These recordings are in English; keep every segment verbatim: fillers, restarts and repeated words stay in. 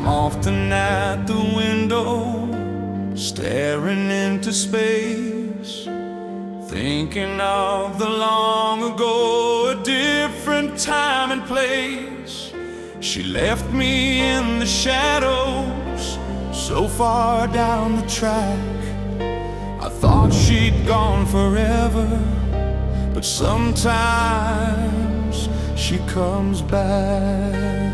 I'm often at the window, staring into space, thinking of the long ago, a different time and place. She left me in the shadows, so far down the track. I thought she'd gone forever, but sometimes she comes back.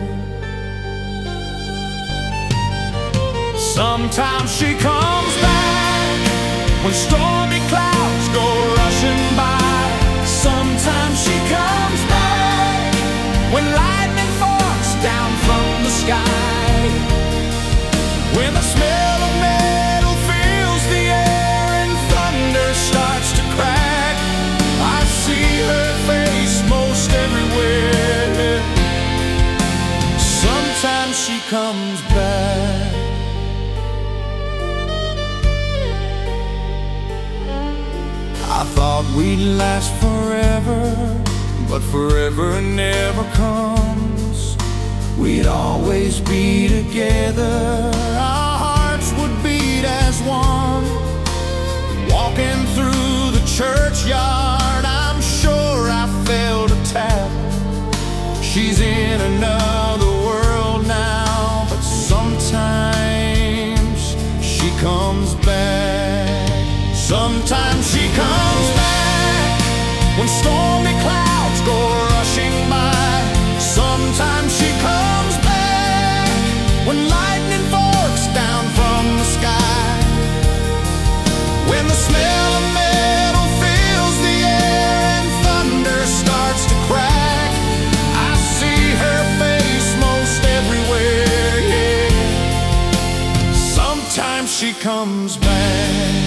Sometimes she comes back when stormy clouds go rushing by. Sometimes she comes back when lightning forks down from the sky. When the smell of metal fills the air and thunder starts to crack, I see her face most everywhere. Sometimes she comes back. I thought we'd last forever, but forever never comes. We'd always be together, our hearts would beat as one. Walking through the churchyard, I'm sure I felt a tap. She's in another world now, but sometimes she comes back. Sometimes she comes back when stormy clouds go rushing by. Sometimes she comes back when lightning forks down from the sky. When the smell of metal fills the air and thunder starts to crack, I see her face most everywhere, yeah. Sometimes she comes back.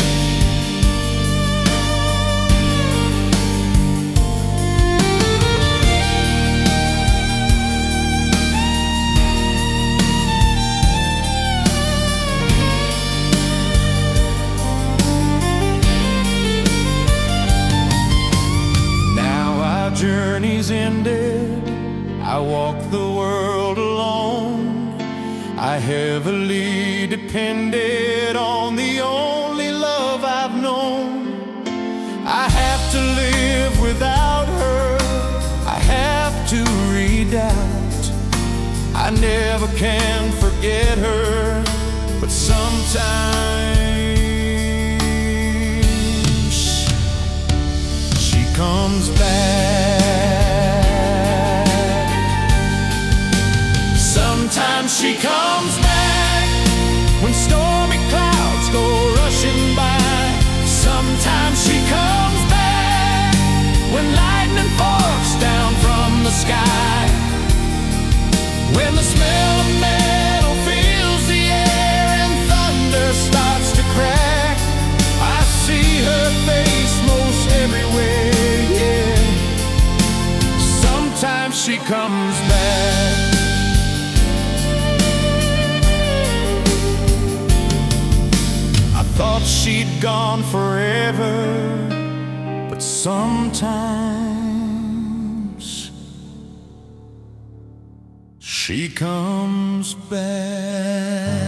Journey's ended, I walk the world alone. I heavily depended on the only love I've known. I have to live without her, I have to redoubt. I never can forget her, but sometimes she comes back. Sometimes she comes back when stormy clouds go rushing by. Sometimes she comes back when lightning forks down from the sky. When the smell of metal fills the air and thunder starts to crack, I see her face most everywhere, yeah. Sometimes she comes back. Thought she'd gone forever, but sometimes she comes back.